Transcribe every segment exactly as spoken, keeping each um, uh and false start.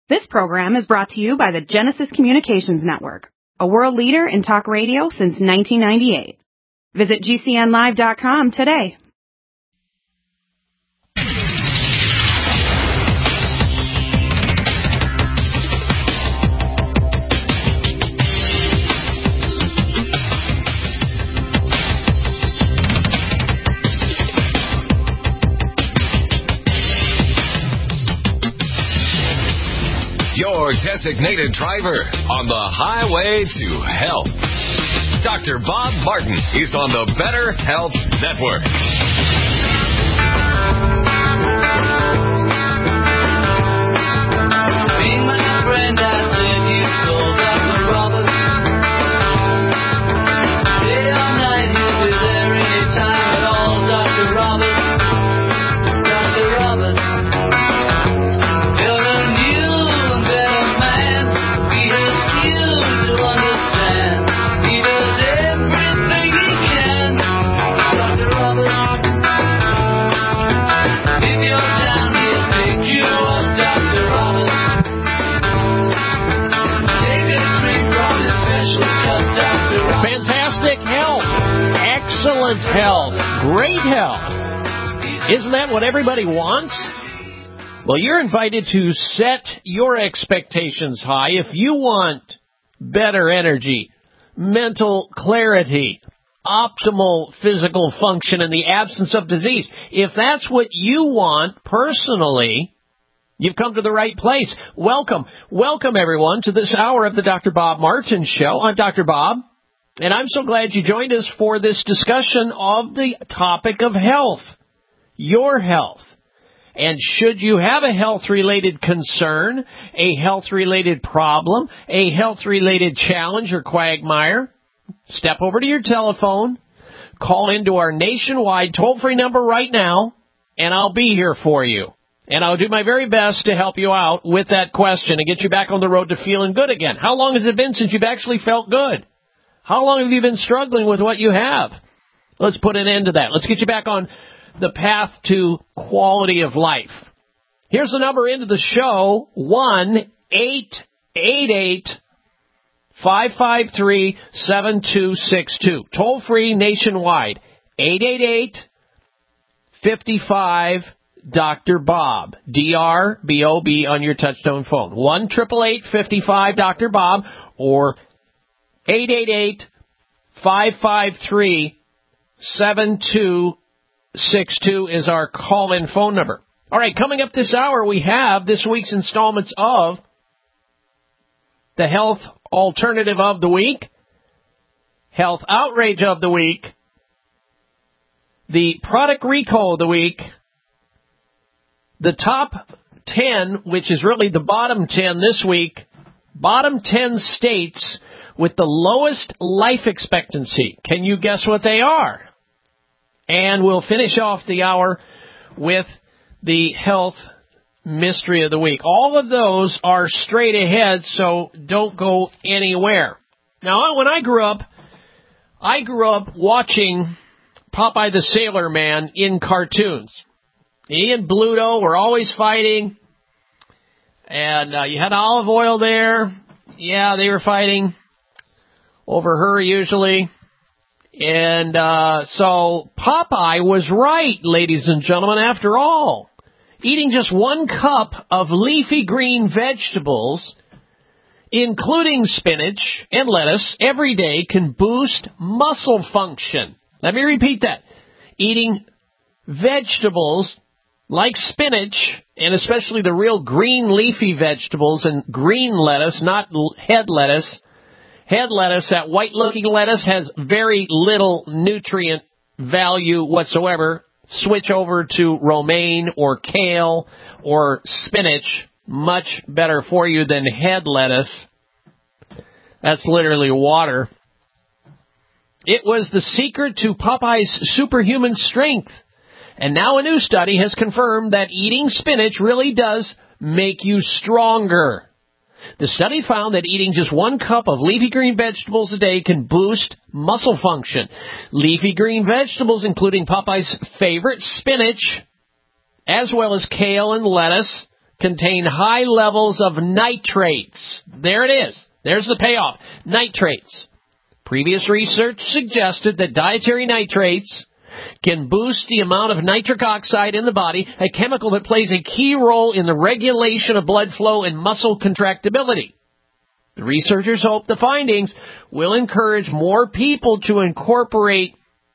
This program is brought to you by the Genesis Communications Network, a world leader in talk radio since nineteen ninety-eight. Visit G C N live dot com today. Your designated driver on the highway to health. Doctor Bob Martin is on the Better Health Network. Be my friend, I said you told Doctor Roberts. Day or night, he'll be there anytime at all, Doctor Roberts. Doctor Roberts. You're a new and better man. He helps you to understand. He does everything he can. Doctor Roberts. If you're down, he'll pick you up, Doctor Roberts. Take a drink from his special cup, Doctor Roberts. Fantastic health, excellent health, great health. Isn't that what everybody wants? Well, you're invited to set your expectations high if you want better energy, mental clarity, optimal physical function in the absence of disease. If that's what you want personally, you've come to the right place. Welcome. Welcome, everyone, to this hour of the Doctor Bob Martin Show. I'm Doctor Bob, and I'm so glad you joined us for this discussion of the topic of health, your health. And should you have a health-related concern, a health-related problem, a health-related challenge or quagmire, step over to your telephone, call into our nationwide toll-free number right now, and I'll be here for you. And I'll do my very best to help you out with that question and get you back on the road to feeling good again. How long has it been since you've actually felt good? How long have you been struggling with what you have? Let's put an end to that. Let's get you back on the path to quality of life. Here's the number into the show, one eight eight eight, five five three, seven two six two. Toll free nationwide, eight eight eight, five five, Doctor Bob, D R B O B on your touchtone phone. one eight eight eight, five five, Doctor Bob or eight eight eight, five five three, seven two six two is our call-in phone number. All right, coming up this hour, we have this week's installments of the Health Alternative of the Week, Health Outrage of the Week, the Product Recall of the Week, the Top ten, which is really the bottom ten this week, bottom ten states with the lowest life expectancy. Can you guess what they are? And we'll finish off the hour with the Health Mystery of the Week. All of those are straight ahead, so don't go anywhere. Now, when I grew up, I grew up watching Popeye the Sailor Man in cartoons. He and Bluto were always fighting, and uh, you had Olive Oyl there. Yeah, they were fighting over her usually. And uh, so Popeye was right, ladies and gentlemen, after all. Eating just one cup of leafy green vegetables, including spinach and lettuce, every day can boost muscle function. Let me repeat that. Eating vegetables like spinach, and especially the real green leafy vegetables and green lettuce, not head lettuce. Head lettuce, that white-looking lettuce, has very little nutrient value whatsoever. Switch over to romaine or kale or spinach. Much better for you than head lettuce. That's literally water. It was the secret to Popeye's superhuman strength. And now a new study has confirmed that eating spinach really does make you stronger. The study found that eating just one cup of leafy green vegetables a day can boost muscle function. Leafy green vegetables, including Popeye's favorite spinach, as well as kale and lettuce, contain high levels of nitrates. There it is. There's the payoff. Nitrates. Previous research suggested that dietary nitrates can boost the amount of nitric oxide in the body, a chemical that plays a key role in the regulation of blood flow and muscle contractibility. The researchers hope the findings will encourage more people to incorporate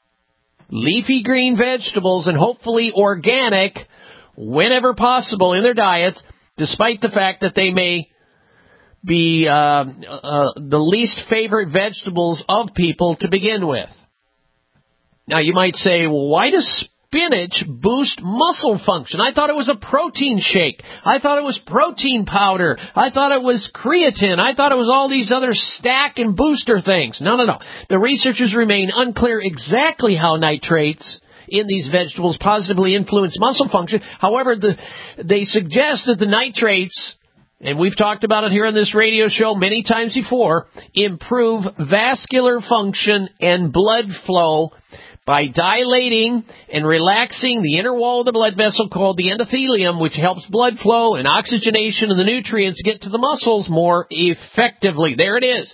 leafy green vegetables and hopefully organic whenever possible in their diets, despite the fact that they may be uh, uh, the least favorite vegetables of people to begin with. Now, you might say, well, why does spinach boost muscle function? I thought it was a protein shake. I thought it was protein powder. I thought it was creatine. I thought it was all these other stack and booster things. No, no, no. The researchers remain unclear exactly how nitrates in these vegetables positively influence muscle function. However, the, they suggest that the nitrates, and we've talked about it here on this radio show many times before, improve vascular function and blood flow by dilating and relaxing the inner wall of the blood vessel called the endothelium, which helps blood flow and oxygenation and the nutrients get to the muscles more effectively. There it is.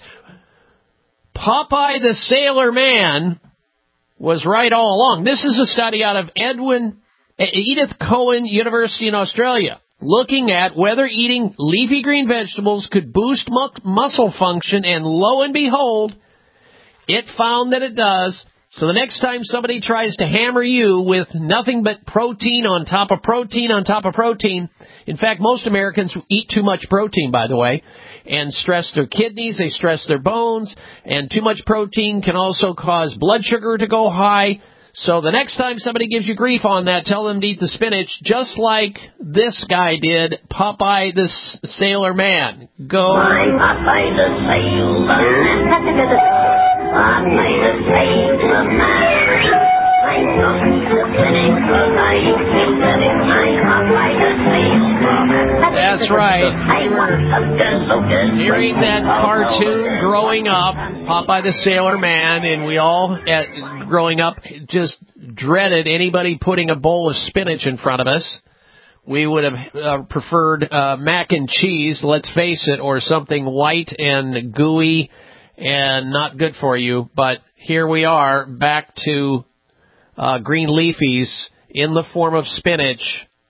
Popeye the Sailor Man was right all along. This is a study out of Edwin, Edith Cowan University in Australia, looking at whether eating leafy green vegetables could boost mu- muscle function, and lo and behold, it found that it does. So the next time somebody tries to hammer you with nothing but protein on top of protein on top of protein, in fact, most Americans eat too much protein, by the way, and stress their kidneys, they stress their bones, and too much protein can also cause blood sugar to go high. So the next time somebody gives you grief on that, tell them to eat the spinach, just like this guy did, Popeye the Sailor Man. Go. I'm Popeye the Sailor Man. Popeye the Sailor Man. I'm going to finish the night. I'm Popeye the Sailor Man. That's right. Hearing that cartoon growing up, Popeye the Sailor Man, and we all, at, growing up, just dreaded anybody putting a bowl of spinach in front of us. We would have uh, preferred uh, mac and cheese, let's face it, or something white and gooey and not good for you. But here we are, back to uh, green leafies in the form of spinach.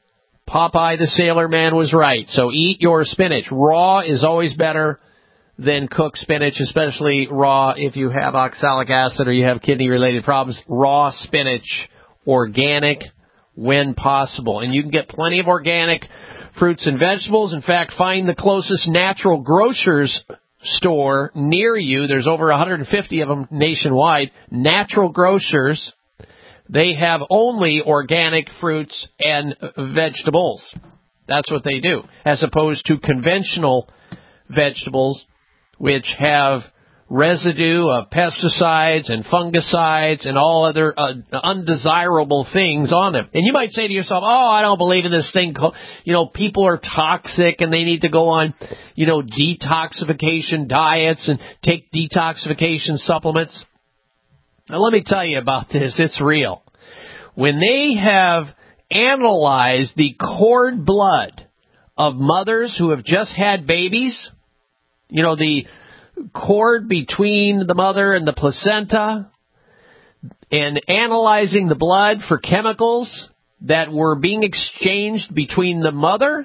Popeye the Sailor Man was right. So eat your spinach. Raw is always better than cooked spinach, especially raw if you have oxalic acid or you have kidney-related problems. Raw spinach, organic when possible. And you can get plenty of organic fruits and vegetables. In fact, find the closest natural grocers store near you. There's over one hundred fifty of them nationwide. Natural grocers. They have only organic fruits and vegetables. That's what they do, as opposed to conventional vegetables, which have residue of pesticides and fungicides and all other uh, undesirable things on them. And you might say to yourself, oh, I don't believe in this thing. You know, people are toxic and they need to go on, you know, detoxification diets and take detoxification supplements. Now, let me tell you about this. It's real. When they have analyzed the cord blood of mothers who have just had babies, you know, the cord between the mother and the placenta, and analyzing the blood for chemicals that were being exchanged between the mother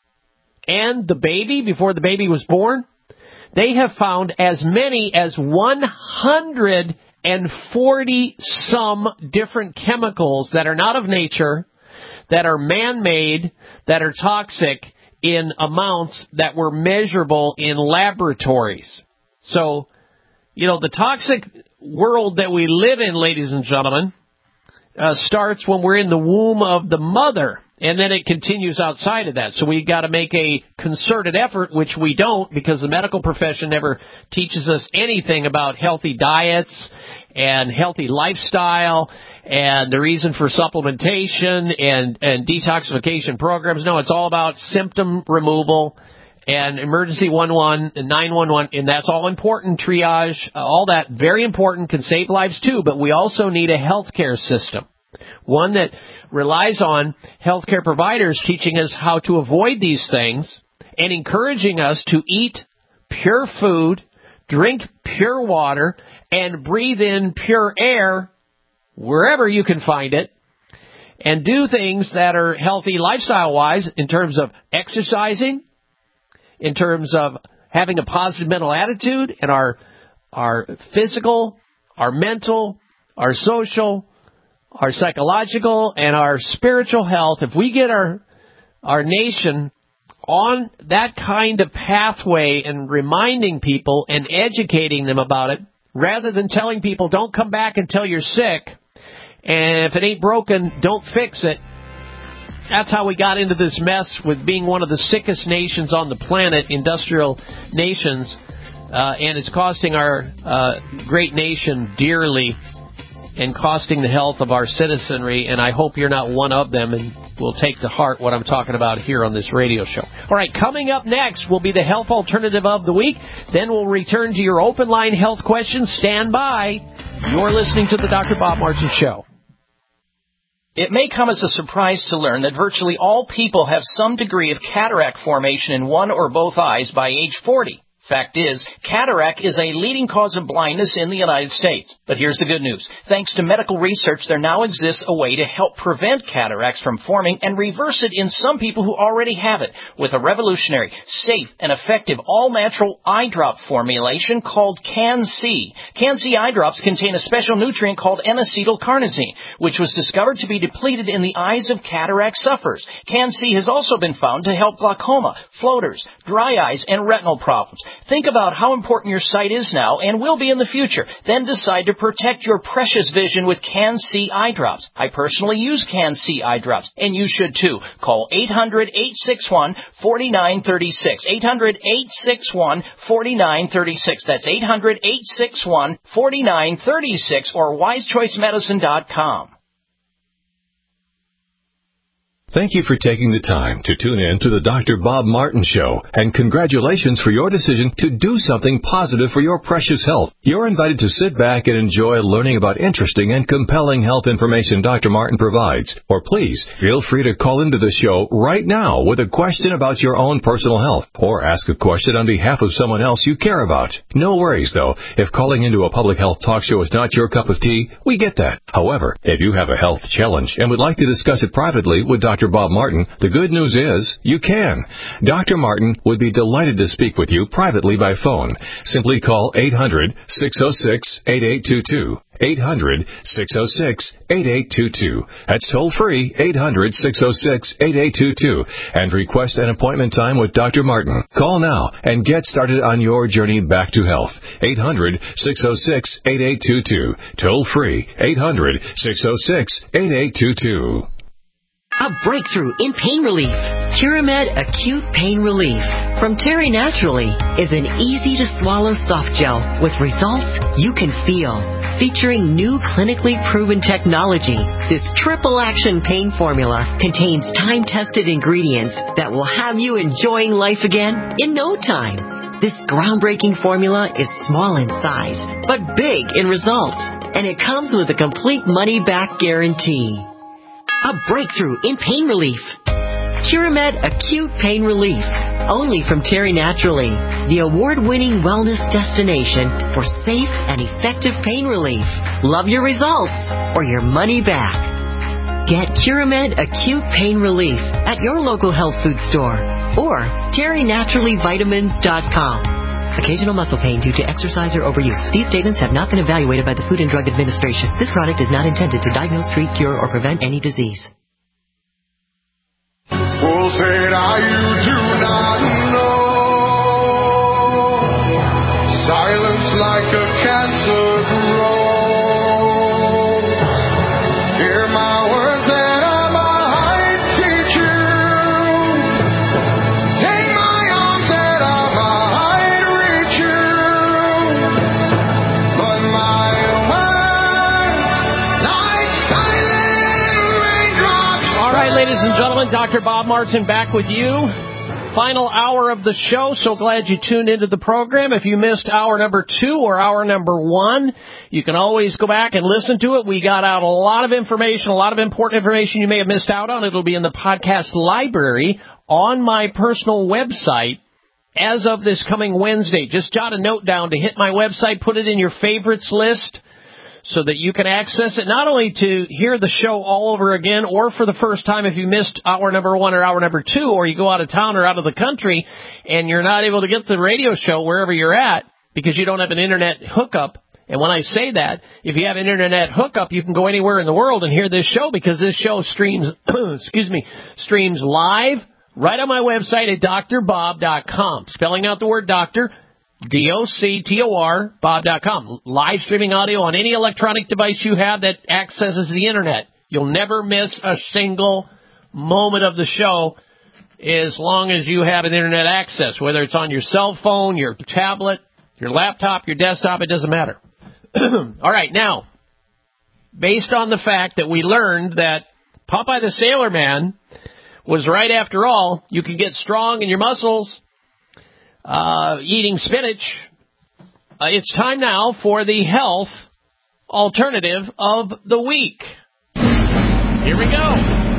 and the baby before the baby was born, they have found as many as one hundred forty some different chemicals that are not of nature, that are man-made, that are toxic in amounts that were measurable in laboratories. So, you know, the toxic world that we live in, ladies and gentlemen, uh, starts when we're in the womb of the mother, and then it continues outside of that. So we got to make a concerted effort, which we don't, because the medical profession never teaches us anything about healthy diets and healthy lifestyle and the reason for supplementation and, and detoxification programs. No, it's all about symptom removal and emergency one one and nine one one, and that's all important, triage, uh, all that, very important, can save lives too, but we also need a healthcare system. One that relies on healthcare providers teaching us how to avoid these things and encouraging us to eat pure food, drink pure water, and breathe in pure air wherever you can find it, and do things that are healthy lifestyle-wise in terms of exercising, in terms of having a positive mental attitude in our our physical, our mental, our social, our psychological, and our spiritual health. If we get our our nation on that kind of pathway and reminding people and educating them about it, rather than telling people, don't come back until you're sick, and if it ain't broken, don't fix it. That's how we got into this mess with being one of the sickest nations on the planet, industrial nations, uh, and it's costing our uh, great nation dearly and costing the health of our citizenry, and I hope you're not one of them and will take to heart what I'm talking about here on this radio show. All right, coming up next will be the Health Alternative of the Week. Then we'll return to your open line health questions. Stand by. You're listening to the Doctor Bob Martin Show. It may come as a surprise to learn that virtually all people have some degree of cataract formation in one or both eyes by age forty. Fact is, cataract is a leading cause of blindness in the United States. But here's the good news. Thanks to medical research, there now exists a way to help prevent cataracts from forming and reverse it in some people who already have it with a revolutionary, safe, and effective all-natural eye drop formulation called Can-C. Can-C eye drops contain a special nutrient called N-acetylcarnosine, which was discovered to be depleted in the eyes of cataract sufferers. Can-C has also been found to help glaucoma, floaters, dry eyes, and retinal problems. Think about how important your sight is now and will be in the future. Then decide to protect your precious vision with Can-C eye drops. I personally use Can-C eye drops, and you should too. Call eight hundred, eight six one, four nine three six. eight hundred, eight six one, four nine three six. That's eight hundred, eight six one, four nine three six or wise choice medicine dot com. Thank you for taking the time to tune in to the Doctor Bob Martin Show, and congratulations for your decision to do something positive for your precious health. You're invited to sit back and enjoy learning about interesting and compelling health information Doctor Martin provides. Or please, feel free to call into the show right now with a question about your own personal health, or ask a question on behalf of someone else you care about. No worries, though. If calling into a public health talk show is not your cup of tea, we get that. However, if you have a health challenge and would like to discuss it privately with Doctor Bob Martin, the good news is you can. Doctor Martin would be delighted to speak with you privately by phone. Simply call eight hundred, six oh six, eight eight two two. eight hundred, six oh six, eight eight two two. That's toll free, eight hundred, six oh six, eight eight two two, and request an appointment time with Doctor Martin. Call now and get started on your journey back to health. eight hundred, six oh six, eight eight two two. Toll free, eight hundred, six oh six, eight eight two two. A breakthrough in pain relief. Curamed Acute Pain Relief from Terry Naturally is an easy-to-swallow soft gel with results you can feel. Featuring new clinically proven technology, this triple-action pain formula contains time-tested ingredients that will have you enjoying life again in no time. This groundbreaking formula is small in size, but big in results, and it comes with a complete money-back guarantee. A breakthrough in pain relief. Curamed Acute Pain Relief. Only from Terry Naturally, the award-winning wellness destination for safe and effective pain relief. Love your results or your money back. Get Curamed Acute Pain Relief at your local health food store or terry naturally vitamins dot com. Occasional muscle pain due to exercise or overuse. These statements have not been evaluated by the Food and Drug Administration. This product is not intended to diagnose, treat, cure, or prevent any disease. Oh, say now you do not know. Silence like a cancer grows. Hear my words and I might teach you. Take my arms and I might reach you. But my words like silent raindrops. All right, ladies and gentlemen, Doctor Bob Martin back with you. Final hour of the show. So glad you tuned into the program. If you missed hour number two or hour number one, you can always go back and listen to it. We got out a lot of information, a lot of important information you may have missed out on. It'll be in the podcast library on my personal website as of this coming Wednesday. Just jot a note down to hit my website, put it in your favorites list so that you can access it, not only to hear the show all over again or for the first time if you missed hour number one or hour number two, or you go out of town or out of the country and you're not able to get the radio show wherever you're at because you don't have an internet hookup. And when I say that, if you have an internet hookup, you can go anywhere in the world and hear this show because this show streams, excuse me, streams live right on my website at D R bob dot com. Spelling out the word doctor, D O C T O R, Bob dot com. Live streaming audio on any electronic device you have that accesses the internet. You'll never miss a single moment of the show as long as you have an internet access, whether it's on your cell phone, your tablet, your laptop, your desktop, it doesn't matter. All right, now, based on the fact that we learned that Popeye the Sailor Man was right after all, you can get strong in your muscles Uh, eating spinach, uh, it's time now for the health alternative of the week. Here we go.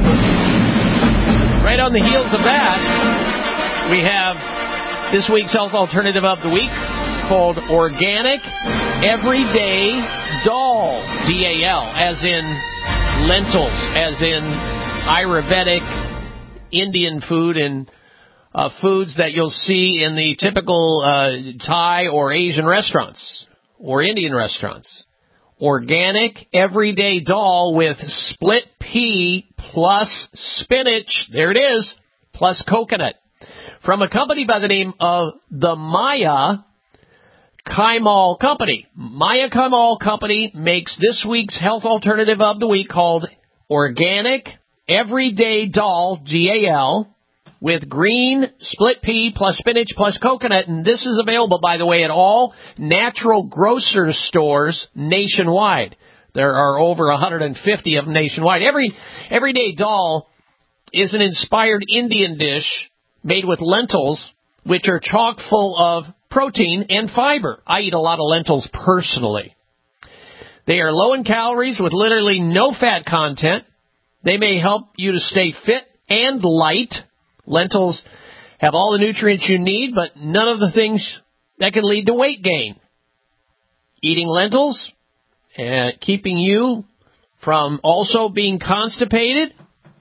Right on the heels of that, we have this week's health alternative of the week called Organic Everyday Dal, D A L, as in lentils, as in Ayurvedic Indian food and Uh, foods that you'll see in the typical uh, Thai or Asian restaurants or Indian restaurants. Organic everyday dal with split pea plus spinach, there it is, plus coconut. From a company by the name of the Maya Kaimal Company. Maya Kaimal Company makes this week's health alternative of the week called Organic Everyday Dal, D A L, with green, split pea, plus spinach, plus coconut. And this is available, by the way, at all natural grocer stores nationwide. There are over one hundred fifty of them nationwide. Every Everyday Dal is an inspired Indian dish made with lentils, which are chock full of protein and fiber. I eat a lot of lentils personally. They are low in calories with literally no fat content. They may help you to stay fit and light. Lentils have all the nutrients you need, but none of the things that can lead to weight gain. Eating lentils, uh, keeping you from also being constipated.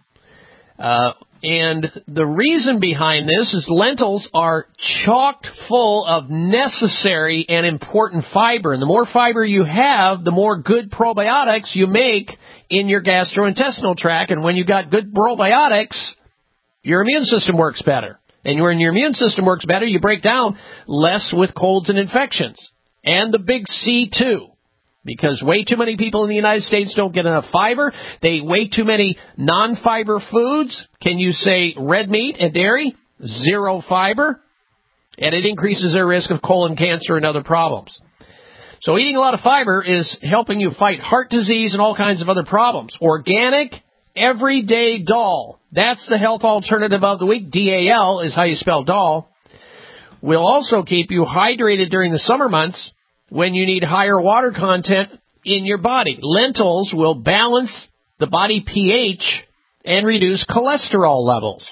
Uh, and the reason behind this is lentils are chock full of necessary and important fiber. And the more fiber you have, the more good probiotics you make in your gastrointestinal tract. And when you got good probiotics, your immune system works better. And when your immune system works better, you break down less with colds and infections. And the big C, too. Because way too many people in the United States don't get enough fiber. They eat way too many non-fiber foods. Can you say red meat and dairy? Zero fiber. And it increases their risk of colon cancer and other problems. So eating a lot of fiber is helping you fight heart disease and all kinds of other problems. Organic Everyday Dal. That's the health alternative of the week. D A L is how you spell Dal. Will also keep you hydrated during the summer months when you need higher water content in your body. Lentils will balance the body pH and reduce cholesterol levels.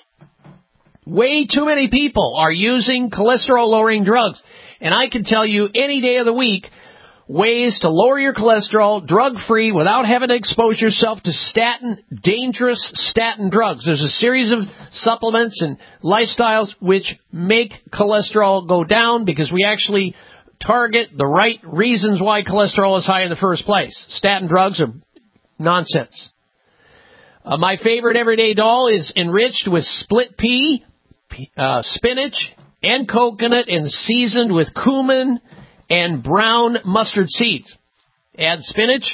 Way too many people are using cholesterol-lowering drugs. And I can tell you any day of the week ways to lower your cholesterol drug-free without having to expose yourself to statin, dangerous statin drugs. There's a series of supplements and lifestyles which make cholesterol go down because we actually target the right reasons why cholesterol is high in the first place. Statin drugs are nonsense. Uh, my favorite Everyday Dal is enriched with split pea, uh, spinach, and coconut and seasoned with cumin and brown mustard seeds. Add spinach.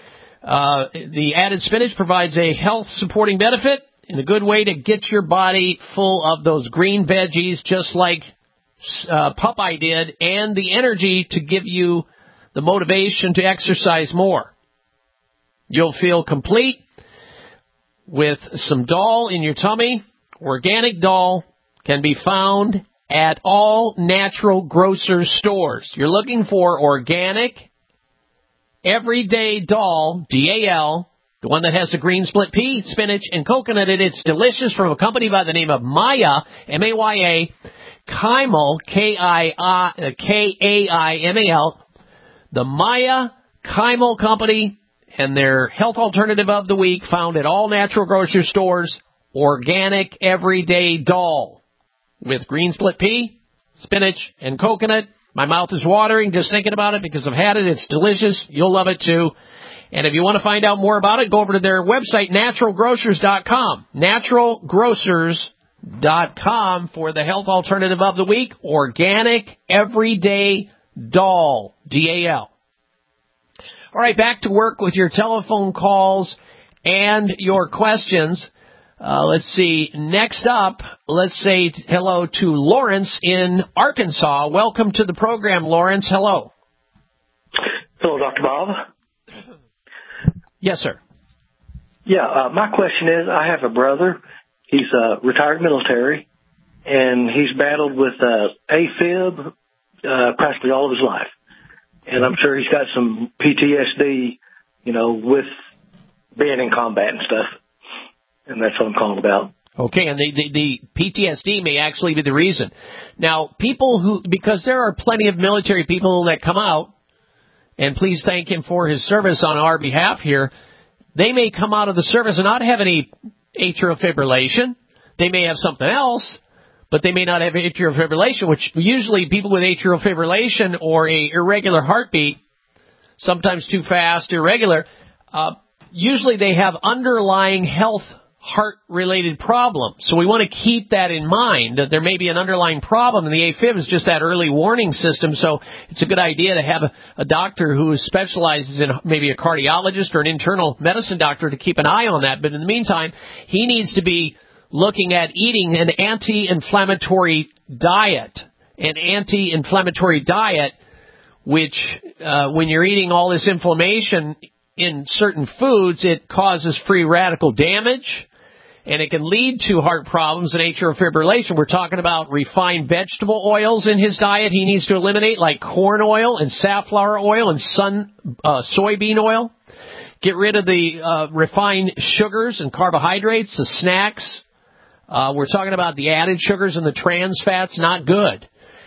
Uh, the added spinach provides a health-supporting benefit and a good way to get your body full of those green veggies, just like uh, Popeye did, and the energy to give you the motivation to exercise more. You'll feel complete with some dal in your tummy. Organic dal can be found at all natural grocer stores. You're looking for organic, everyday Dal, D A L, the one that has the green split pea, spinach, and coconut in it. It's delicious, from a company by the name of Maya, M A Y A, Kaimal, K A I M A L, the Maya Kaimal Company, and their health alternative of the week, found at all natural grocery stores, organic everyday Dal with green split pea, spinach, and coconut. My mouth is watering just thinking about it because I've had it. It's delicious. You'll love it too. And if you want to find out more about it, go over to their website, natural grocers dot com. natural grocers dot com for the health alternative of the week, organic everyday Dal, D A L. All right, back to work with your telephone calls and your questions. Uh, let's see. Next up, let's say t- hello to Lawrence in Arkansas. Welcome to the program, Lawrence. Hello. Hello, Doctor Bob. Yes, sir. Yeah, uh, my question is, I have a brother. He's uh, retired military, and he's battled with uh, AFib uh, practically all of his life. And I'm sure he's got some P T S D, you know, with being in combat and stuff. And that's what I'm calling about. Okay, and the, the, the P T S D may actually be the reason. Now, people who, because there are plenty of military people that come out, and please thank him for his service on our behalf here, they may come out of the service and not have any atrial fibrillation. They may have something else, but they may not have atrial fibrillation, which usually people with atrial fibrillation or a irregular heartbeat, sometimes too fast, irregular, uh, usually they have underlying health heart-related problem. So we want to keep that in mind, that there may be an underlying problem, and the AFib is just that early warning system, so it's a good idea to have a, a doctor who specializes in maybe a cardiologist or an internal medicine doctor to keep an eye on that. But in the meantime, he needs to be looking at eating an anti-inflammatory diet, an anti-inflammatory diet, which uh, when you're eating all this inflammation in certain foods, it causes free radical damage, and it can lead to heart problems and atrial fibrillation. We're talking about refined vegetable oils in his diet he needs to eliminate, like corn oil and safflower oil and sun uh, soybean oil. Get rid of the uh, refined sugars and carbohydrates, the snacks. Uh, we're talking about the added sugars and the trans fats, not good.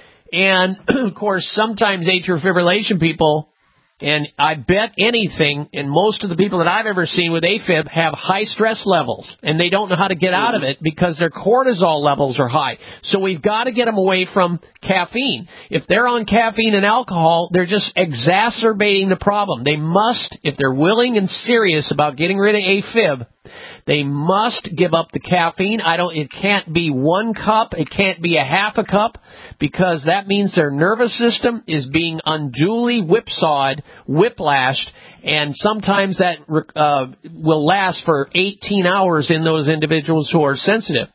And, of course, sometimes atrial fibrillation people, and I bet anything, and most of the people that I've ever seen with AFib have high stress levels, and they don't know how to get out of it because their cortisol levels are high. So we've got to get them away from caffeine. If they're on caffeine and alcohol, they're just exacerbating the problem. They must, if they're willing and serious about getting rid of AFib, they must give up the caffeine. I don't. It can't be one cup. It can't be a half a cup, because that means their nervous system is being unduly whipsawed, whiplashed, and sometimes that uh, will last for eighteen hours in those individuals who are sensitive.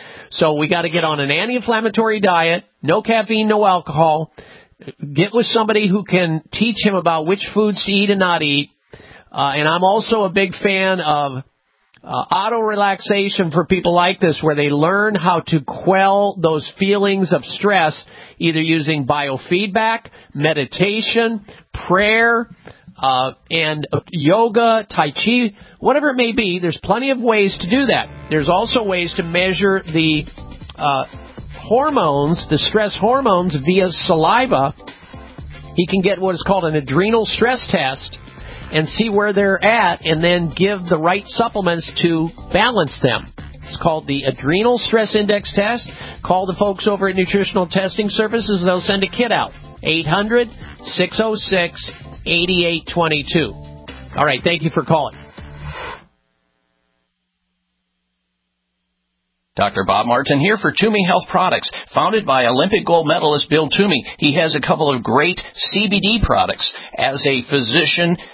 So we got to get on an anti-inflammatory diet, no caffeine, no alcohol. Get with somebody who can teach him about which foods to eat and not eat. Uh, and I'm also a big fan of Uh, auto-relaxation for people like this, where they learn how to quell those feelings of stress, either using biofeedback, meditation, prayer, uh, and yoga, tai chi, whatever it may be. There's plenty of ways to do that. There's also ways to measure the uh, hormones, the stress hormones, via saliva. He can get what is called an adrenal stress test and see where they're at, and then give the right supplements to balance them. It's called the Adrenal Stress Index Test. Call the folks over at Nutritional Testing Services. They'll send a kit out. eight hundred, six oh six, eight eight two two. All right, thank you for calling. Doctor Bob Martin here for Toomey Health Products. Founded by Olympic gold medalist Bill Toomey, he has a couple of great C B D products. As a physician,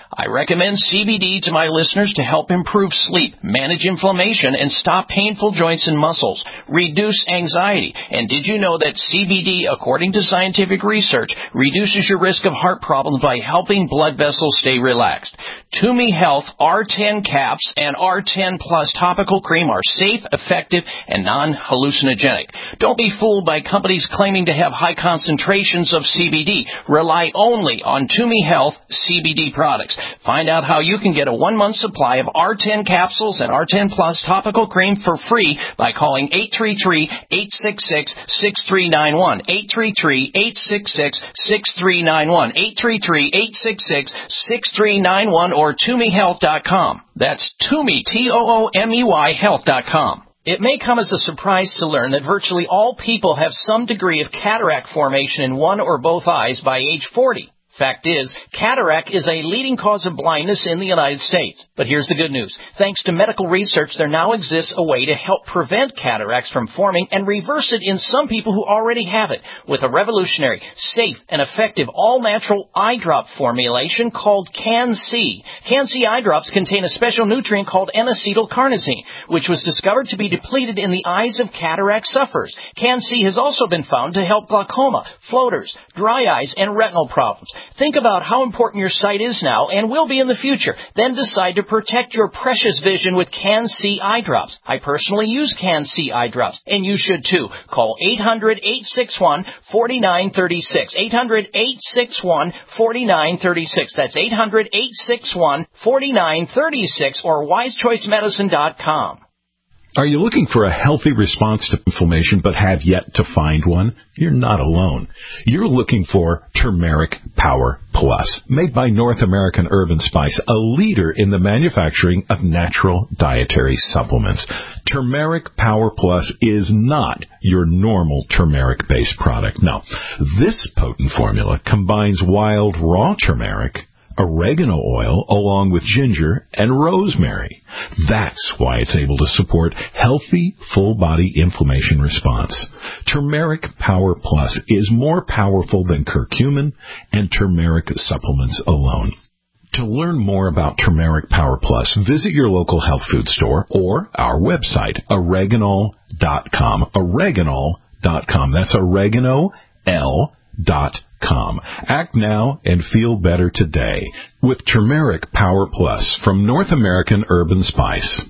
I recommend C B D to my listeners to help improve sleep, manage inflammation, and stop painful joints and muscles, reduce anxiety. And did you know that C B D, according to scientific research, reduces your risk of heart problems by helping blood vessels stay relaxed? Toomey Health R ten caps and R ten Plus topical cream are safe, effective, and non-hallucinogenic. Don't be fooled by companies claiming to have high concentrations of C B D. Rely only on Toomey Health C B D products. Find out how you can get a one-month supply of R ten capsules and R ten Plus topical cream for free by calling eight three three, eight six six, six three nine one, eight three three, eight six six, six three nine one, eight three three, eight six six, six three nine one, or Toomey Health dot com. That's Toomey, T O O M E Y, health dot com. It may come as a surprise to learn that virtually all people have some degree of cataract formation in one or both eyes by age forty. Fact is, cataract is a leading cause of blindness in the United States. But here's the good news. Thanks to medical research, there now exists a way to help prevent cataracts from forming and reverse it in some people who already have it with a revolutionary, safe, and effective all-natural eye drop formulation called Can-C. Can-C eye drops contain a special nutrient called N-acetylcarnosine, which was discovered to be depleted in the eyes of cataract sufferers. Can-C has also been found to help glaucoma, floaters, dry eyes, and retinal problems. Think about how important your sight is now and will be in the future. Then decide to protect your precious vision with Can-C eye drops. I personally use Can-C eye drops, and you should too. Call eight hundred, eight six one, four nine three six. eight hundred, eight six one, four nine three six. That's eight hundred, eight six one, four nine three six or wise choice medicine dot com. Are you looking for a healthy response to inflammation but have yet to find one? You're not alone. You're looking for Turmeric Power Plus, made by North American Herb and Spice, a leader in the manufacturing of natural dietary supplements. Turmeric Power Plus is not your normal turmeric-based product. No, this potent formula combines wild raw turmeric, oregano oil, along with ginger and rosemary. That's why it's able to support healthy, full-body inflammation response. Turmeric Power Plus is more powerful than curcumin and turmeric supplements alone. To learn more about Turmeric Power Plus, visit your local health food store or our website, oregano dot com. oregano dot com. That's oregano, L, dot com. Act now and feel better today with Turmeric Power Plus from North American Herb and Spice.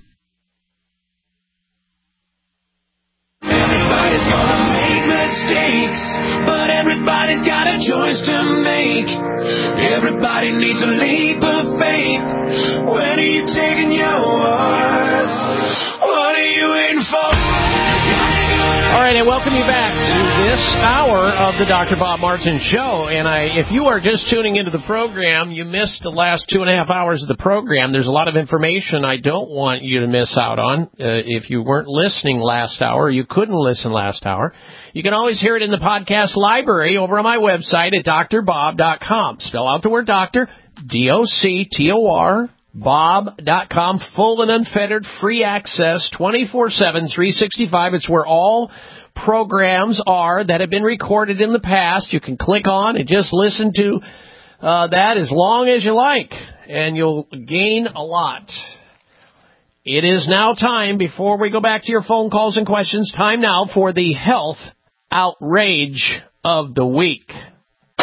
Everybody's gonna make mistakes, but everybody's got a choice to make. Everybody needs a leap of faith. When are you taking yours? What are you waiting for? All right, and welcome you back to this hour of the Doctor Bob Martin Show. And I, if you are just tuning into the program, you missed the last two and a half hours of the program. There's a lot of information I don't want you to miss out on. Uh, if you weren't listening last hour, you couldn't listen last hour. You can always hear it in the podcast library over on my website at dr bob dot com. Spell out the word doctor, D O C T O R, bob dot com, full and unfettered, free access, twenty-four seven, three sixty-five. It's where all programs are that have been recorded in the past. You can click on and just listen to uh, that as long as you like, and you'll gain a lot. It is now time, before we go back to your phone calls and questions, time now for the health outrage of the week. I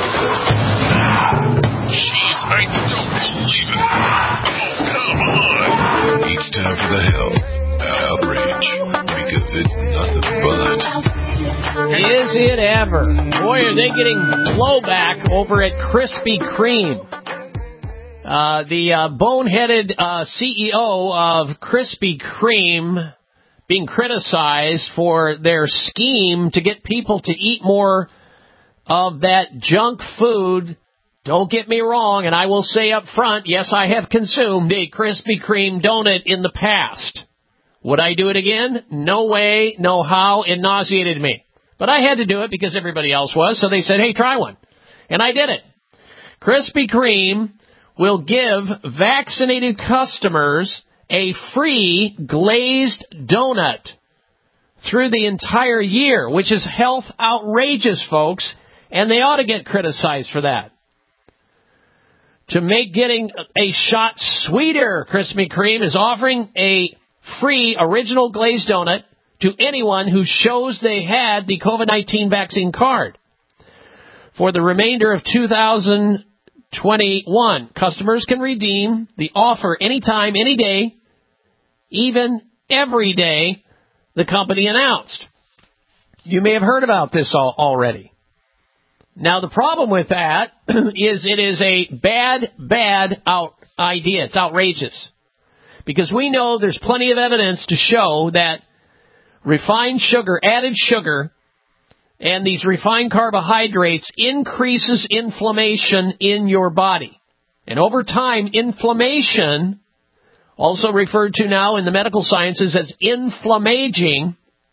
don't believe it. Oh, come on. It's time for the health outrage, because it's nothing but. Is it ever? Boy, are they getting blowback over at Krispy Kreme. Uh, the uh, boneheaded uh, C E O of Krispy Kreme being criticized for their scheme to get people to eat more of that junk food. Don't get me wrong, and I will say up front, yes, I have consumed a Krispy Kreme donut in the past. Would I do it again? No way, no how. It nauseated me. But I had to do it because everybody else was, so they said, hey, try one. And I did it. Krispy Kreme will give vaccinated customers a free glazed donut through the entire year, which is health outrageous, folks, and they ought to get criticized for that. To make getting a shot sweeter, Krispy Kreme is offering a free original glazed donut to anyone who shows they had the COVID nineteen vaccine card. For the remainder of two thousand twenty-one, customers can redeem the offer anytime, any day, even every day, the company announced. You may have heard about this all already. Now, the problem with that is it is a bad, bad out idea. It's outrageous. Because we know there's plenty of evidence to show that refined sugar, added sugar, and these refined carbohydrates increases inflammation in your body. And over time, inflammation, also referred to now in the medical sciences as inflammaging,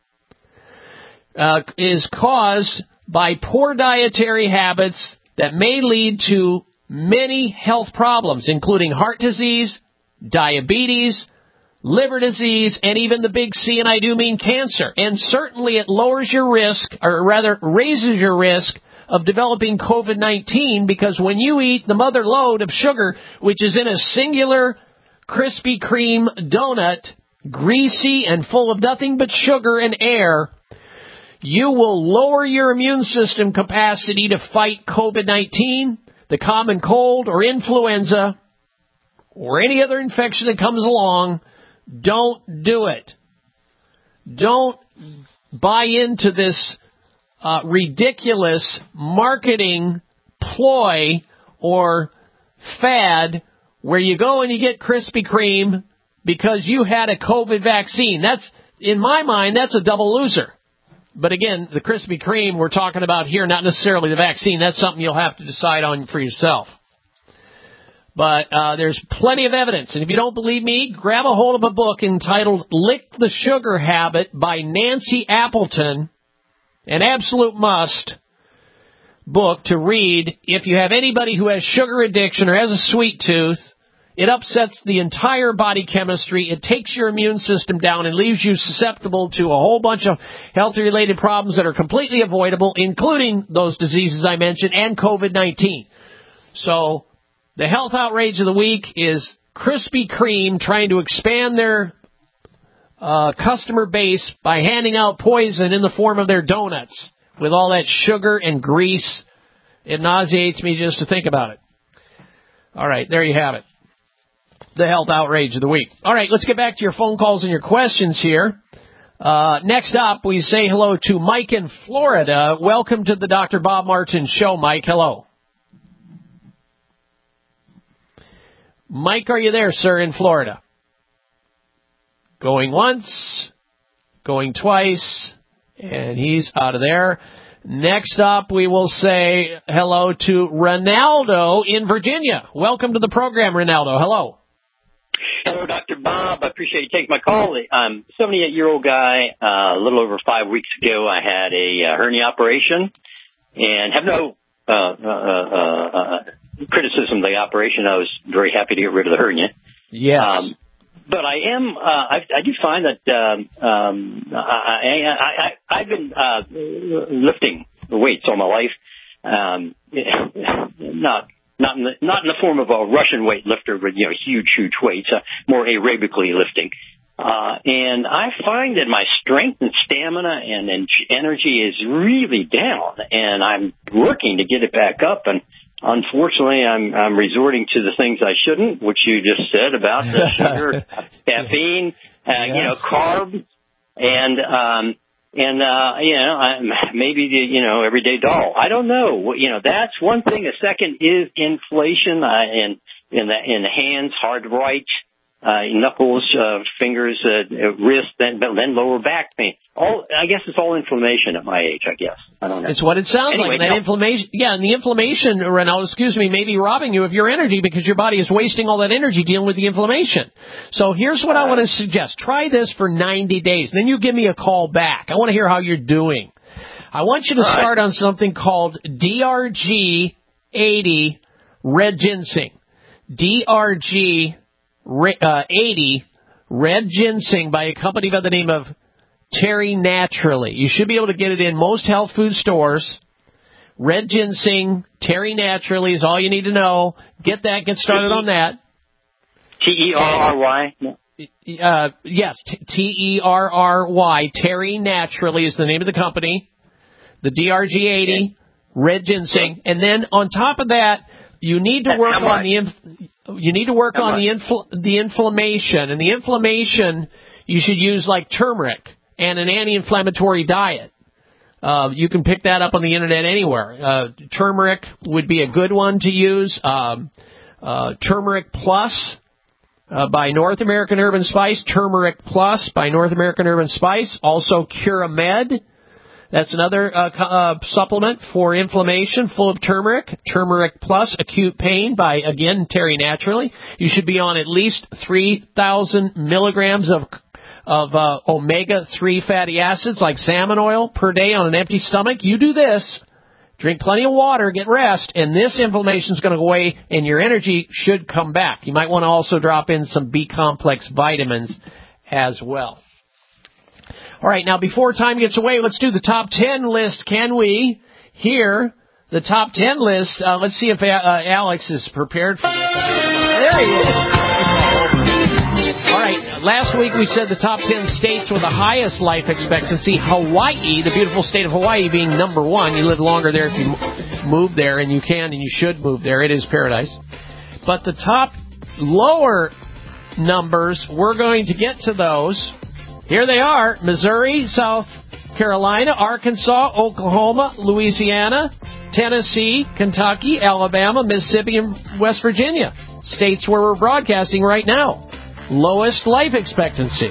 uh, is caused by poor dietary habits that may lead to many health problems, including heart disease, diabetes, liver disease, and even the big C, and I do mean cancer. And certainly it lowers your risk, or rather raises your risk of developing COVID nineteen, because when you eat the mother load of sugar, which is in a singular Krispy Kreme donut, greasy and full of nothing but sugar and air, you will lower your immune system capacity to fight COVID nineteen, the common cold or influenza, or any other infection that comes along. Don't do it. Don't buy into this uh, ridiculous marketing ploy or fad where you go and you get Krispy Kreme because you had a COVID vaccine. That's, in my mind, that's a double loser. But again, the Krispy Kreme we're talking about here, not necessarily the vaccine. That's something you'll have to decide on for yourself. But uh, there's plenty of evidence. And if you don't believe me, grab a hold of a book entitled Lick the Sugar Habit by Nancy Appleton, an absolute must book to read if you have anybody who has sugar addiction or has a sweet tooth. It upsets the entire body chemistry. It takes your immune system down and leaves you susceptible to a whole bunch of health-related problems that are completely avoidable, including those diseases I mentioned and COVID nineteen. So the health outrage of the week is Krispy Kreme trying to expand their uh, customer base by handing out poison in the form of their donuts with all that sugar and grease. It nauseates me just to think about it. All right, there you have it. The health outrage of the week. All right, let's get back to your phone calls and your questions here. Uh, next up, we say hello to Mike in Florida. Welcome to the Doctor Bob Martin Show, Mike. Hello. Mike, are you there, sir, in Florida? Going once, going twice, and he's out of there. Next up, we will say hello to Ronaldo in Virginia. Welcome to the program, Ronaldo. Hello. Hello, Doctor Bob. I appreciate you taking my call. I'm a seventy-eight-year-old guy. Uh, a little over five weeks ago, I had a uh, hernia operation and have no uh, uh, uh, uh, criticism of the operation. I was very happy to get rid of the hernia. Yes. Um, but I am, uh, I, I do find that um, um, I, I, I, I've been uh, lifting weights all my life. Um, not Not in the not in the form of a Russian weightlifter with, you know, huge, huge weights, uh, more aerobically lifting. Uh, and I find that my strength and stamina and, and energy is really down, and I'm working to get it back up. And unfortunately, I'm I'm resorting to the things I shouldn't, which you just said about the sugar, caffeine, uh, yes. you know, carbs, and um, And, uh, you know, I'm maybe the, you know, everyday doll. I don't know. You know, that's one thing. A second is inflation, uh, in, in the, in the hands, hard to write, uh, knuckles, uh, fingers, uh, wrist, then, then lower back pain. All, I guess it's all inflammation at my age, I guess. I don't know. It's what it sounds anyway, like. That no. inflammation, yeah, and the inflammation, Ronaldo, excuse me, may be robbing you of your energy because your body is wasting all that energy dealing with the inflammation. So here's what uh, I want to suggest. Try this for ninety days. Then you give me a call back. I want to hear how you're doing. I want you to start right. on something called D R G eighty Red Ginseng. D R G eighty Red Ginseng by a company by the name of Terry Naturally. You should be able to get it in most health food stores red ginseng, Terry Naturally is all you need to know. Get that. Get started on that. T E R R Y? Uh, yes, T E R R Y. Terry Naturally is the name of the company. The D R G eighty, red ginseng. And then on top of that, you need to work on the inf- you need to work on the infl- the inflammation. And the inflammation, you should use like turmeric and an anti-inflammatory diet. Uh, you can pick that up on the internet anywhere. Uh, turmeric would be a good one to use. Um, uh, Turmeric Plus uh, by North American Herb and Spice. Turmeric Plus by North American Herb and Spice. Also Curamed. That's another uh, uh, supplement for inflammation, full of turmeric. Turmeric Plus, acute pain by, again, Terry Naturally. You should be on at least three thousand milligrams of of uh, omega three fatty acids like salmon oil per day on an empty stomach. You do this, drink plenty of water, get rest, and this inflammation is going to go away, and your energy should come back. You might want to also drop in some B-complex vitamins as well. All right, now before time gets away, let's do the top ten list, can we? Here, the top ten list. Uh, let's see if uh, Alex is prepared for this. There he is. All right, last week we said the top ten states with the highest life expectancy. Hawaii, the beautiful state of Hawaii, being number one. You live longer there if you move there, and you can and you should move there. It is paradise. But the top lower numbers, we're going to get to those. Here they are: Missouri, South Carolina, Arkansas, Oklahoma, Louisiana, Tennessee, Kentucky, Alabama, Mississippi, and West Virginia. States where we're broadcasting right now. Lowest life expectancy.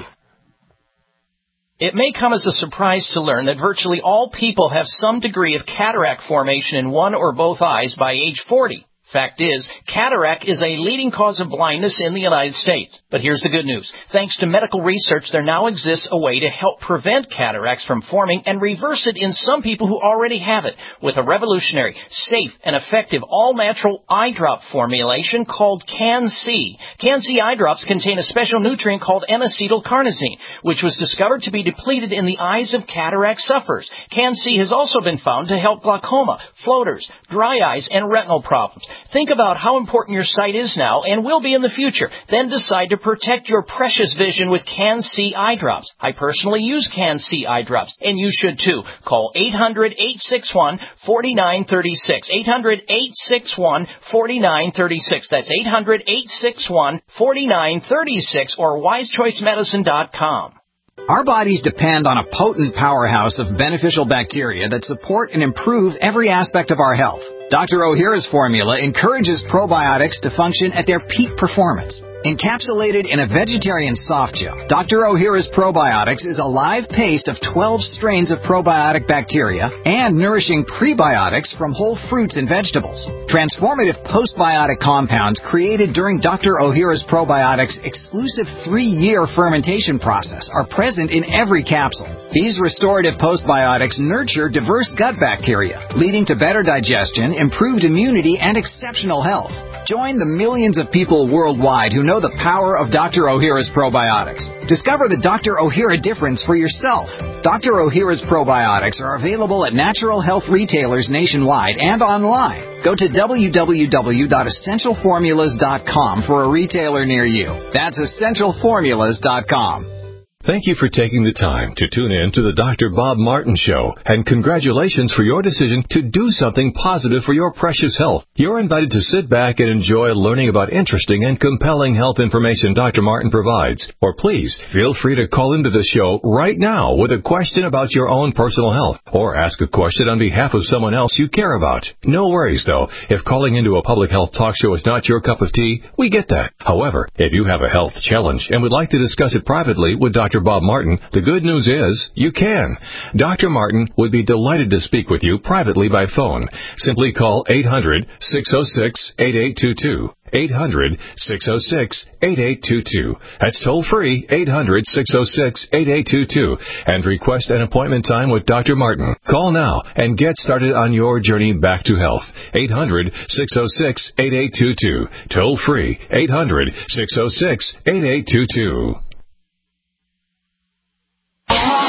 It may come as a surprise to learn that virtually all people have some degree of cataract formation in one or both eyes by age forty. Fact is, cataract is a leading cause of blindness in the United States. But here's the good news. Thanks to medical research, there now exists a way to help prevent cataracts from forming and reverse it in some people who already have it with a revolutionary, safe, and effective all-natural eye drop formulation called Can-C. Can-C eye drops contain a special nutrient called N-acetylcarnosine, which was discovered to be depleted in the eyes of cataract sufferers. Can-C has also been found to help glaucoma, floaters, dry eyes, and retinal problems. Think about how important your sight is now and will be in the future. Then decide to protect your precious vision with Can-C eye drops. I personally use Can-C eye drops, and you should too. Call eight hundred, eight six one, four nine three six. eight hundred, eight six one, four nine three six. That's eight hundred, eight six one, four nine three six or wise choice medicine dot com. Our bodies depend on a potent powerhouse of beneficial bacteria that support and improve every aspect of our health. Doctor Ohhira's formula encourages probiotics to function at their peak performance. Encapsulated in a vegetarian soft gel, Doctor Ohhira's Probiotics is a live paste of twelve strains of probiotic bacteria and nourishing prebiotics from whole fruits and vegetables. Transformative postbiotic compounds created during Doctor Ohhira's Probiotics' exclusive three-year fermentation process are present in every capsule. These restorative postbiotics nurture diverse gut bacteria, leading to better digestion, improved immunity, and exceptional health. Join the millions of people worldwide who know the power of Doctor Ohhira's Probiotics. Discover the Doctor Ohhira difference for yourself. Doctor Ohhira's Probiotics are available at natural health retailers nationwide and online. Go to w w w dot essential formulas dot com for a retailer near you. That's essential formulas dot com. Thank you for taking the time to tune in to the Doctor Bob Martin Show, and congratulations for your decision to do something positive for your precious health. You're invited to sit back and enjoy learning about interesting and compelling health information Doctor Martin provides. Or please, feel free to call into the show right now with a question about your own personal health, or ask a question on behalf of someone else you care about. No worries, though. If calling into a public health talk show is not your cup of tea, we get that. However, if you have a health challenge and would like to discuss it privately with Doctor Bob Martin, the good news is you can. Doctor Martin would be delighted to speak with you privately by phone. Simply call eight hundred, six oh six, eight eight two two. eight hundred, six oh six, eight eight two two. That's toll free, eight hundred, six oh six, eight eight two two, and request an appointment time with Doctor Martin. Call now and get started on your journey back to health. eight hundred, six oh six, eight eight two two. Toll free, eight hundred, six oh six, eight eight two two.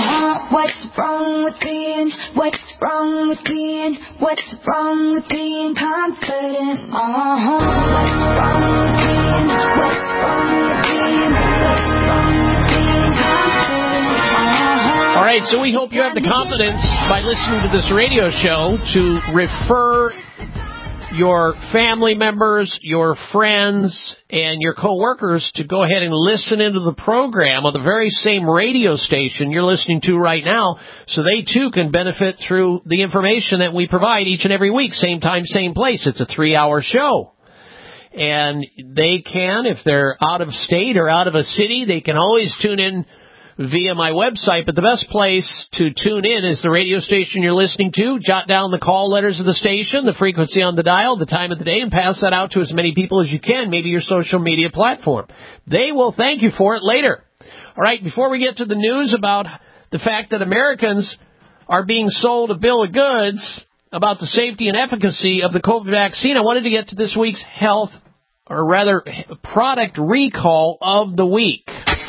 What's wrong with being, what's wrong with being, what's wrong with being confident? Uh-huh. What's wrong with being, what's wrong with being, what's wrong with being confident? Uh-huh. All right, so we hope you have the confidence by listening to this radio show to refer your family members, your friends, and your coworkers to go ahead and listen into the program on the very same radio station you're listening to right now, so they too can benefit through the information that we provide each and every week, same time, same place. It's a three-hour show. And they can, if they're out of state or out of a city, they can always tune in via my website, but the best place to tune in is the radio station you're listening to. Jot down the call letters of the station, the frequency on the dial, the time of the day, and pass that out to as many people as you can, maybe your social media platform. They will thank you for it later. All right, before we get to the news about the fact that Americans are being sold a bill of goods about the safety and efficacy of the COVID vaccine, I wanted to get to this week's health, or rather product recall of the week.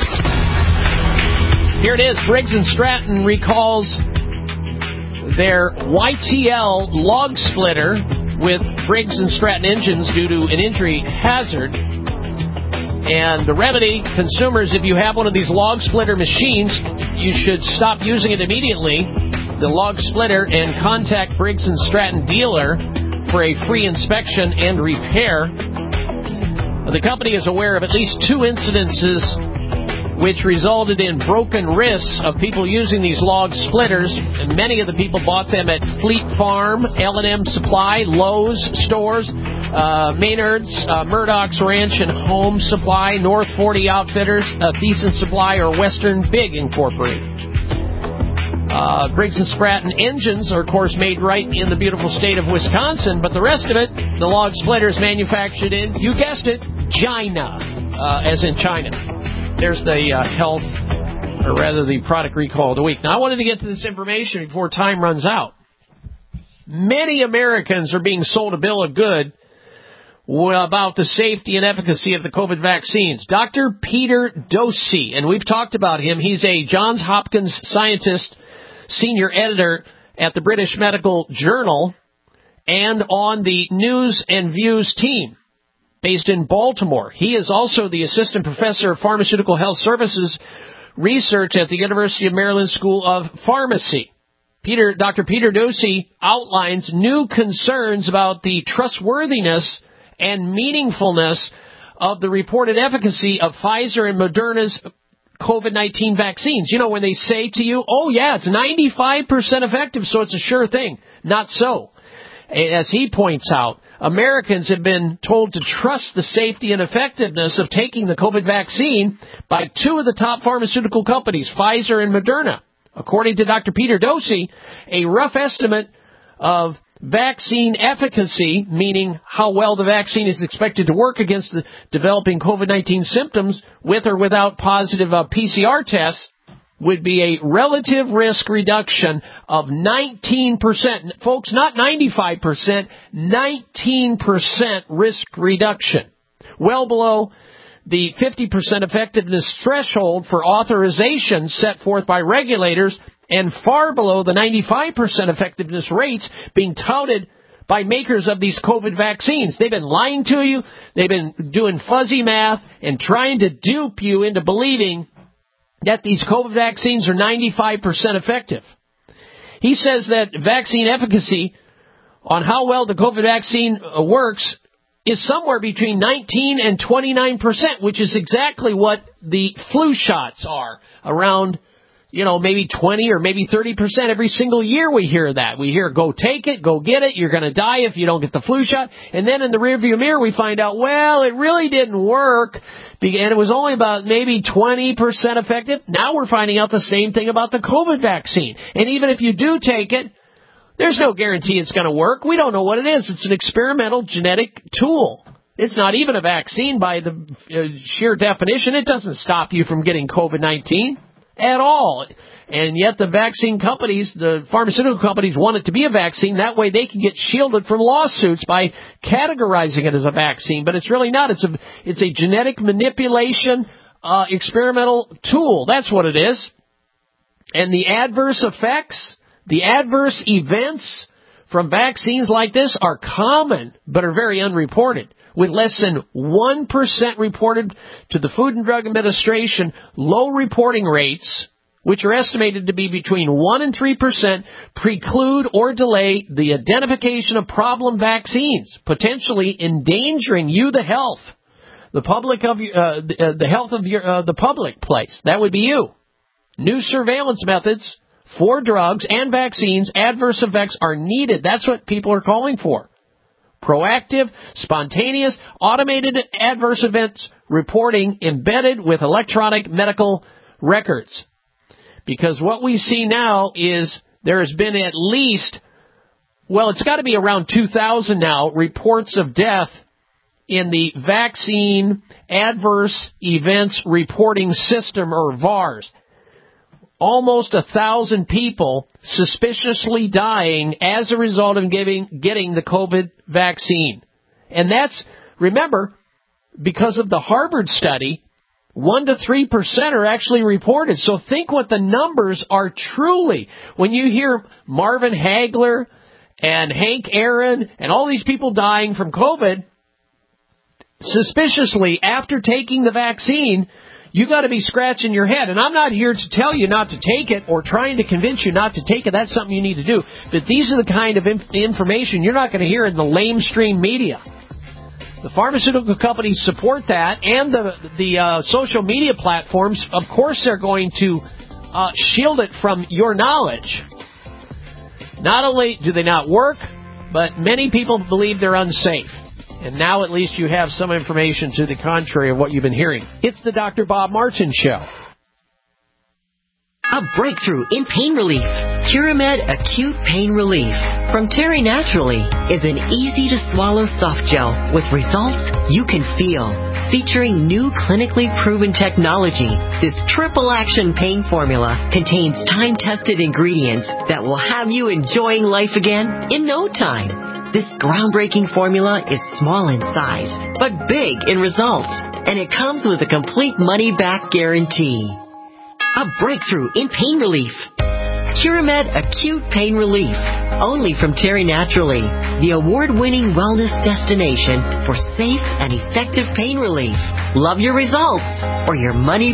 Here it is. Briggs and Stratton recalls their Y T L log splitter with Briggs and Stratton engines due to an injury hazard. And the remedy, consumers, if you have one of these log splitter machines, you should stop using it immediately, the log splitter, and contact Briggs and Stratton dealer for a free inspection and repair. The company is aware of at least two incidences which resulted in broken wrists of people using these log splitters. And many of the people bought them at Fleet Farm, L and M Supply, Lowe's stores, uh, Maynard's, uh, Murdoch's Ranch and Home Supply, North forty Outfitters, uh, Decent Supply, or Western Big Incorporated. Uh, Briggs and Stratton engines are, of course, made right in the beautiful state of Wisconsin, but the rest of it, the log splitters manufactured in, you guessed it, China, uh, as in China. There's the uh, health, or rather the product recall of the week. Now, I wanted to get to this information before time runs out. Many Americans are being sold a bill of good about the safety and efficacy of the COVID vaccines. Doctor Peter Dosey, and we've talked about him. He's a Johns Hopkins scientist, senior editor at the British Medical Journal, and on the News and Views team, based in Baltimore. He is also the assistant professor of pharmaceutical health services research at the University of Maryland School of Pharmacy. Peter, Doctor Peter Dosey outlines new concerns about the trustworthiness and meaningfulness of the reported efficacy of Pfizer and Moderna's COVID nineteen vaccines. You know, when they say to you, oh yeah, it's ninety-five percent effective, so it's a sure thing. Not so. As he points out, Americans have been told to trust the safety and effectiveness of taking the COVID vaccine by two of the top pharmaceutical companies, Pfizer and Moderna. According to Doctor Peter Dosey, a rough estimate of vaccine efficacy, meaning how well the vaccine is expected to work against the developing COVID nineteen symptoms with or without positive uh, P C R tests, would be a relative risk reduction of nineteen percent. Folks, not ninety-five percent, nineteen percent risk reduction. Well below the fifty percent effectiveness threshold for authorization set forth by regulators, and far below the ninety-five percent effectiveness rates being touted by makers of these COVID vaccines. They've been lying to you. They've been doing fuzzy math and trying to dupe you into believing that these COVID vaccines are ninety-five percent effective. He says that vaccine efficacy on how well the COVID vaccine works is somewhere between nineteen and twenty-nine percent, which is exactly what the flu shots are. Around, you know, maybe twenty or maybe thirty percent every single year we hear that. We hear, go take it, go get it, you're going to die if you don't get the flu shot. And then in the rearview mirror we find out, well, it really didn't work. And it was only about maybe twenty percent effective. Now we're finding out the same thing about the COVID vaccine. And even if you do take it, there's no guarantee it's going to work. We don't know what it is. It's an experimental genetic tool. It's not even a vaccine by the uh, sheer definition. It doesn't stop you from getting COVID nineteen at all. And yet the vaccine companies, the pharmaceutical companies, want it to be a vaccine. That way they can get shielded from lawsuits by categorizing it as a vaccine. But it's really not. It's a, it's a genetic manipulation uh, experimental tool. That's what it is. And the adverse effects, the adverse events from vaccines like this are common, but are very unreported, with less than one percent reported to the Food and Drug Administration. Low reporting rates, which are estimated to be between one and three percent, preclude or delay the identification of problem vaccines, potentially endangering you, the health, the public of uh, the, uh, the health of your uh, the public place. That would be you. New surveillance methods for drugs and vaccines, adverse effects are needed. That's what people are calling for. Proactive, spontaneous, automated adverse events reporting embedded with electronic medical records. Because what we see now is there has been at least, well, it's got to be around two thousand now, reports of death in the Vaccine Adverse Events Reporting System, or V A R S. Almost a thousand people suspiciously dying as a result of giving, getting the COVID vaccine. And that's, remember, because of the Harvard study, one to three percent are actually reported. So think what the numbers are truly. When you hear Marvin Hagler and Hank Aaron and all these people dying from COVID, suspiciously after taking the vaccine, you got to be scratching your head. And I'm not here to tell you not to take it or trying to convince you not to take it. That's something you need to do. But these are the kind of inf- information you're not going to hear in the lamestream media. The pharmaceutical companies support that, and the the uh, social media platforms, of course, they're going to uh, shield it from your knowledge. Not only do they not work, but many people believe they're unsafe. And now at least you have some information to the contrary of what you've been hearing. It's the Doctor Bob Martin Show. A breakthrough in pain relief. Curamed Acute Pain Relief from Terry Naturally is an easy-to-swallow soft gel with results you can feel. Featuring new clinically proven technology, this triple-action pain formula contains time-tested ingredients that will have you enjoying life again in no time. This groundbreaking formula is small in size, but big in results, and it comes with a complete money-back guarantee. A breakthrough in pain relief. Curamed Acute Pain Relief. Only from Terry Naturally, the award-winning wellness destination for safe and effective pain relief. Love your results or your money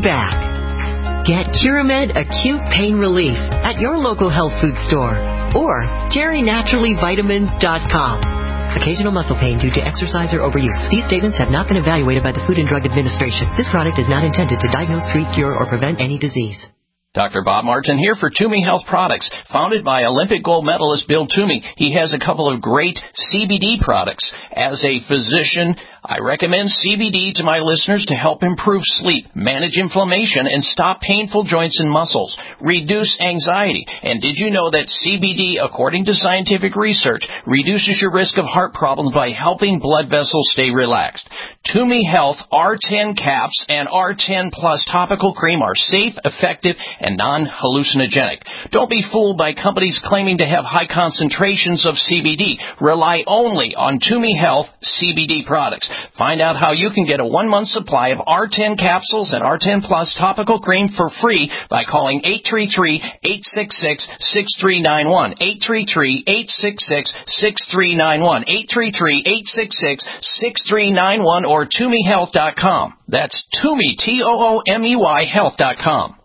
back. Get Curamed Acute Pain Relief at your local health food store or terry naturally vitamins dot com. Occasional muscle pain due to exercise or overuse. These statements have not been evaluated by the Food and Drug Administration. This product is not intended to diagnose, treat, cure, or prevent any disease. Doctor Bob Martin here for Toomey Health Products. Founded by Olympic gold medalist Bill Toomey, he has a couple of great C B D products. As a physician, I recommend C B D to my listeners to help improve sleep, manage inflammation, and stop painful joints and muscles, reduce anxiety. And did you know that C B D, according to scientific research, reduces your risk of heart problems by helping blood vessels stay relaxed? Toomey Health R ten caps and R ten plus topical cream are safe, effective, and non-hallucinogenic. Don't be fooled by companies claiming to have high concentrations of C B D. Rely only on Toomey Health C B D products. Find out how you can get a one-month supply of R ten capsules and R ten plus topical cream for free by calling eight three three, eight six six, six three nine one. eight three three, eight six six, six three nine one. eight three three, eight six six, six three nine one or toomey health dot com. That's Toomey, T O O M E Y, health dot com.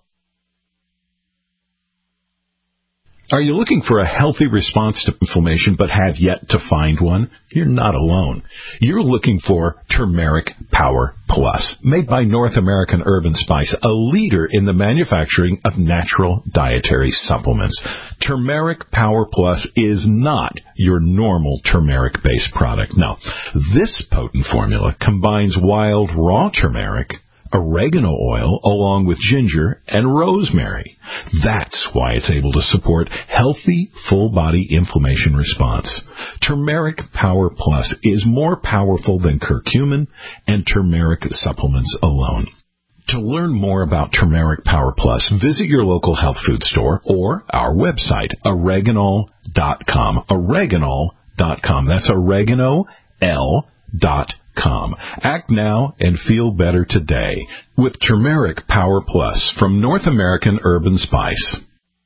Are you looking for a healthy response to inflammation but have yet to find one? You're not alone. You're looking for Turmeric Power Plus, made by North American Herb and Spice, a leader in the manufacturing of natural dietary supplements. Turmeric Power Plus is not your normal turmeric-based product. No, this potent formula combines wild raw turmeric, oregano oil, along with ginger and rosemary. That's why it's able to support healthy, full-body inflammation response. Turmeric Power Plus is more powerful than curcumin and turmeric supplements alone. To learn more about Turmeric Power Plus, visit your local health food store or our website, oreganol dot com. oreganol dot com. That's oregano, L, dot com. Act now and feel better today with Turmeric Power Plus from North American Herb and Spice.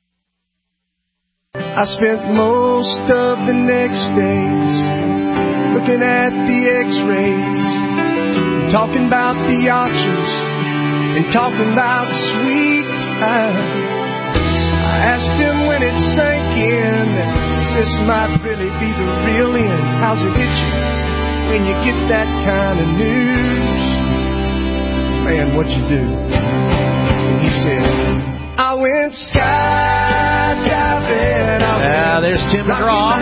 I spent most of the next days looking at the x-rays, talking about the options, and talking about sweet time. I asked him when it sank in that this might really be the real end. How's it hit you when you get that kind of news? Man, what you do? And he said, I went skydiving. Yeah, there's Tim McGraw.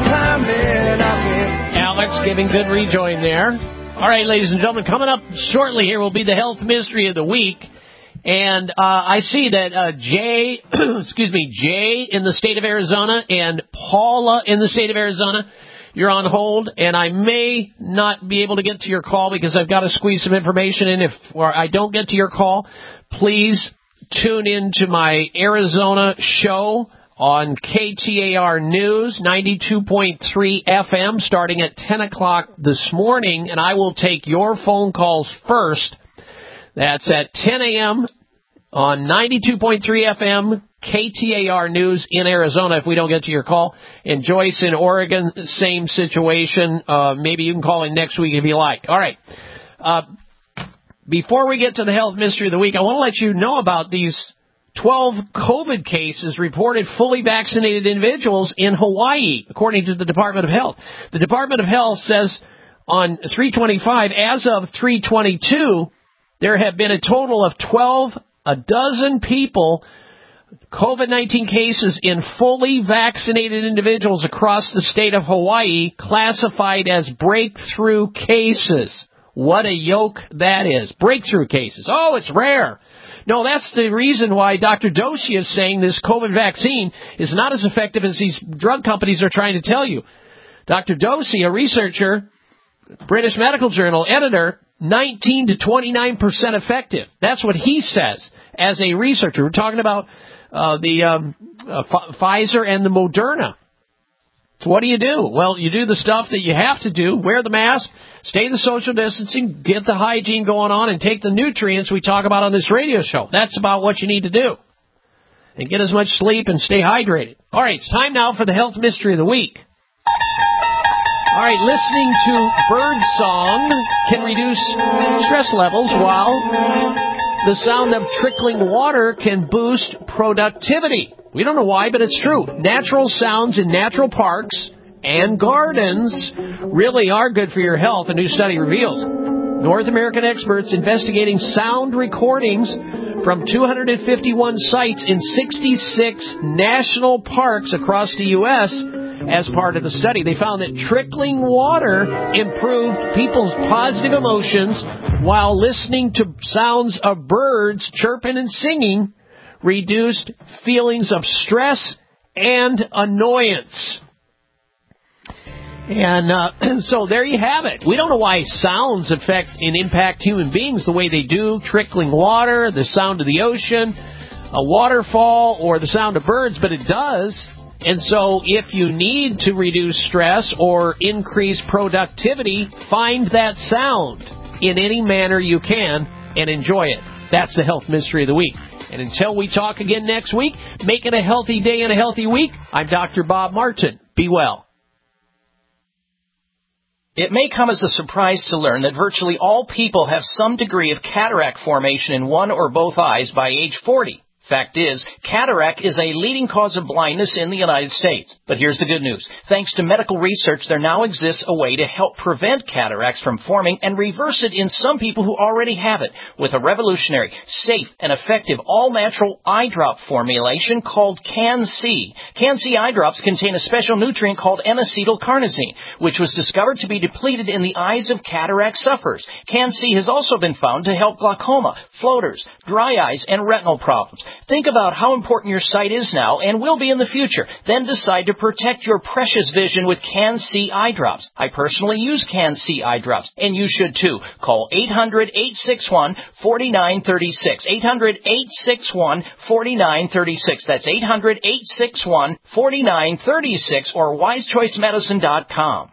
Alex giving good rejoin there. All right, ladies and gentlemen, coming up shortly here will be the health mystery of the week. And uh, I see that uh, Jay, excuse me, Jay in the state of Arizona and Paula in the state of Arizona, you're on hold, and I may not be able to get to your call because I've got to squeeze some information in. If or I don't get to your call, please tune in to my Arizona show on K T A R News, ninety-two point three F M, starting at ten o'clock this morning, and I will take your phone calls first. That's at ten a.m. on ninety-two point three F M, K T A R News in Arizona if we don't get to your call. And Joyce in Oregon, same situation. Uh, maybe you can call in next week if you like. All right. Uh, before we get to the health mystery of the week, I want to let you know about these twelve COVID cases reported fully vaccinated individuals in Hawaii, according to the Department of Health. The Department of Health says on three twenty-five, as of three twenty-two, there have been a total of twelve, a dozen people, COVID nineteen cases in fully vaccinated individuals across the state of Hawaii, classified as breakthrough cases. What a yoke that is. Breakthrough cases. Oh, it's rare. No, that's the reason why Doctor Doshi is saying this COVID vaccine is not as effective as these drug companies are trying to tell you. Doctor Doshi, a researcher, British Medical Journal editor, nineteen to twenty-nine percent effective. That's what he says as a researcher. We're talking about uh, the um, uh, F- Pfizer and the Moderna. So what do you do? Well, you do the stuff that you have to do. Wear the mask, stay the social distancing, get the hygiene going on, and take the nutrients we talk about on this radio show. That's about what you need to do. And get as much sleep and stay hydrated. All right, it's time now for the health mystery of the week. All right, listening to bird song can reduce stress levels, while the sound of trickling water can boost productivity. We don't know why, but it's true. Natural sounds in natural parks and gardens really are good for your health, a new study reveals. North American experts investigating sound recordings from two hundred fifty-one sites in sixty-six national parks across the U S as part of the study. They found that trickling water improved people's positive emotions, while listening to sounds of birds chirping and singing reduced feelings of stress and annoyance. And uh, so there you have it. We don't know why sounds affect and impact human beings the way they do. Trickling water, the sound of the ocean, a waterfall, or the sound of birds, but it does. And so if you need to reduce stress or increase productivity, find that sound in any manner you can and enjoy it. That's the health mystery of the week. And until we talk again next week, make it a healthy day and a healthy week. I'm Doctor Bob Martin. Be well. It may come as a surprise to learn that virtually all people have some degree of cataract formation in one or both eyes by age forty. Fact is, cataract is a leading cause of blindness in the United States. But here's the good news. Thanks to medical research, there now exists a way to help prevent cataracts from forming and reverse it in some people who already have it with a revolutionary, safe, and effective all-natural eye drop formulation called Can-C. Can-C eye drops contain a special nutrient called N-acetylcarnosine, which was discovered to be depleted in the eyes of cataract sufferers. Can-C has also been found to help glaucoma, floaters, dry eyes, and retinal problems. Think about how important your sight is now and will be in the future. Then decide to protect your precious vision with Can-C eye drops. I personally use Can-C eye drops, and you should too. Call eight hundred, eight six one, four nine three six. eight hundred, eight six one, four nine three six. That's eight hundred, eight six one, four nine three six or wise choice medicine dot com.